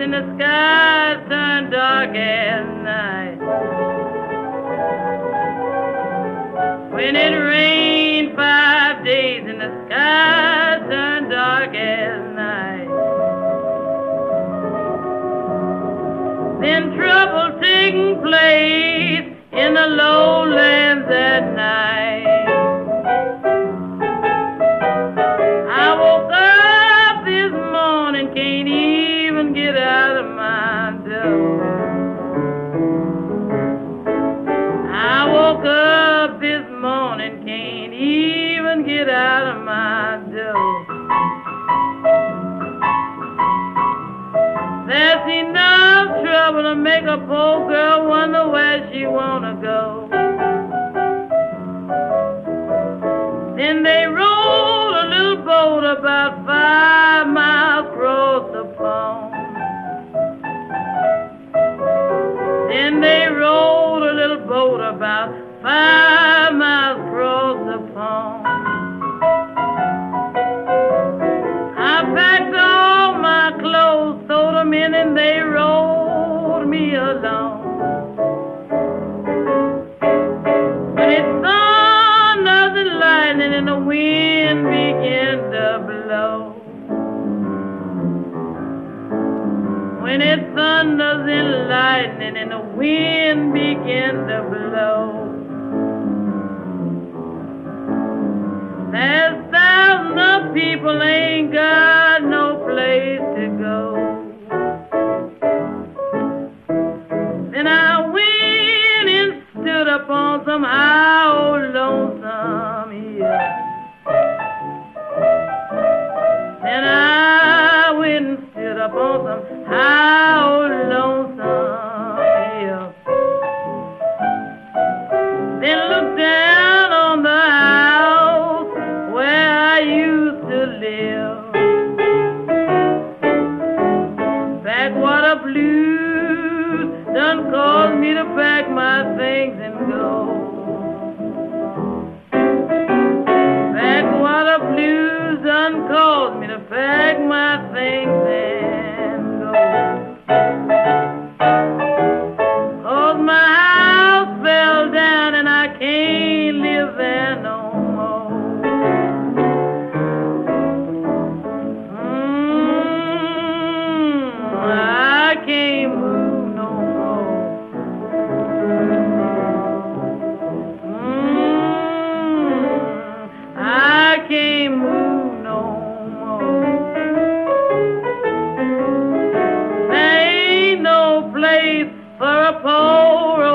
and the skies turn dark as night. When it rained 5 days and the skies turned dark as night. Then trouble taking place in the lowlands at night. I woke up this morning, can't even get out of my door. I woke up this morning, can't even get out of my door. There's enough trouble to make a poor girl wonder where she wanna go. Then they rowed a little boat about 5 miles across the pond. Then they rowed a little boat about 5 miles across the pond. I packed all my clothes, threw them in, and they rowed me along. When it thunders and lightning and the wind began to blow. When it thunders and lightning and the wind began to blow. There's thousands of people ain't got no place to go. Then I went and stood up on some high old lonesome hill. Then I went and stood up on some high old lonesome hill. Then looked down on the house where I used to live. Backwater blues done caused me to pack my things and go. Backwater blues done caused me to pack my things and go. 'Cause my house fell down and I can't live there no more. I can't move no more. I can't move no more. There ain't no place for a poor